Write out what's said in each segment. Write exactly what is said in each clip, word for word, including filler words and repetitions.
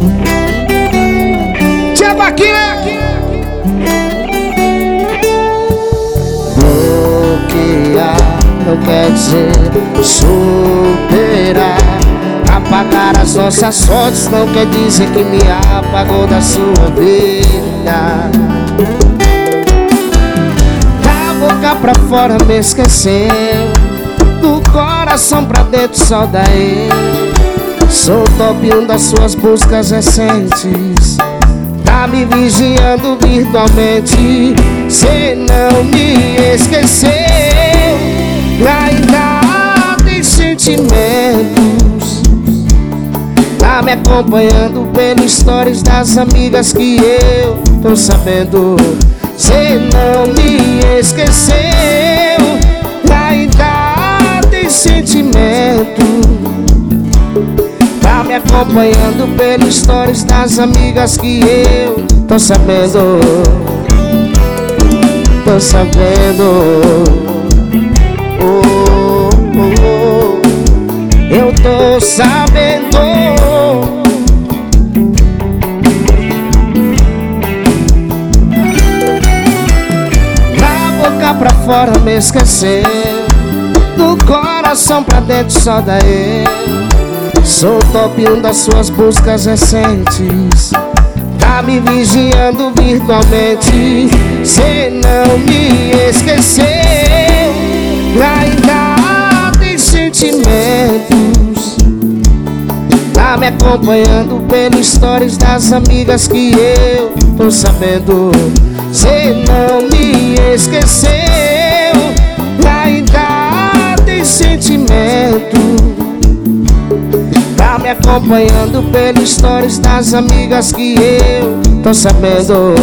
Tia Vaquinha. Bloquear não quer dizer superar. Apagar as nossas fotos não quer dizer que me apagou da sua vida. Da boca pra fora me esqueceu, do coração pra dentro só daí. Sou top um das suas buscas recentes. Tá me vigiando virtualmente. Cê não me esqueceu, ainda tem sentimentos. Tá me acompanhando pelos stories das amigas que eu tô sabendo. Cê não me esqueceu, ainda tem sentimento. Tá me acompanhando pelos stories das amigas que eu tô sabendo. Tô sabendo. Oh, oh, oh. Eu tô sabendo. Da boca pra fora me esqueceu, do coração pra dentro só daí. Sou top um das suas buscas recentes. Tá me vigiando virtualmente. Cê não me esqueceu, ainda tem sentimentos. Tá me acompanhando pelos stories das amigas que eu tô sabendo. Cê não me esqueceu, ainda tem sentimento. Tá me acompanhando pelos stories das amigas que eu tô sabendo.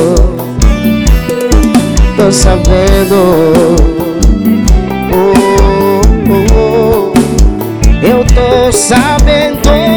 Tô sabendo. Oh, oh, oh. Eu tô sabendo.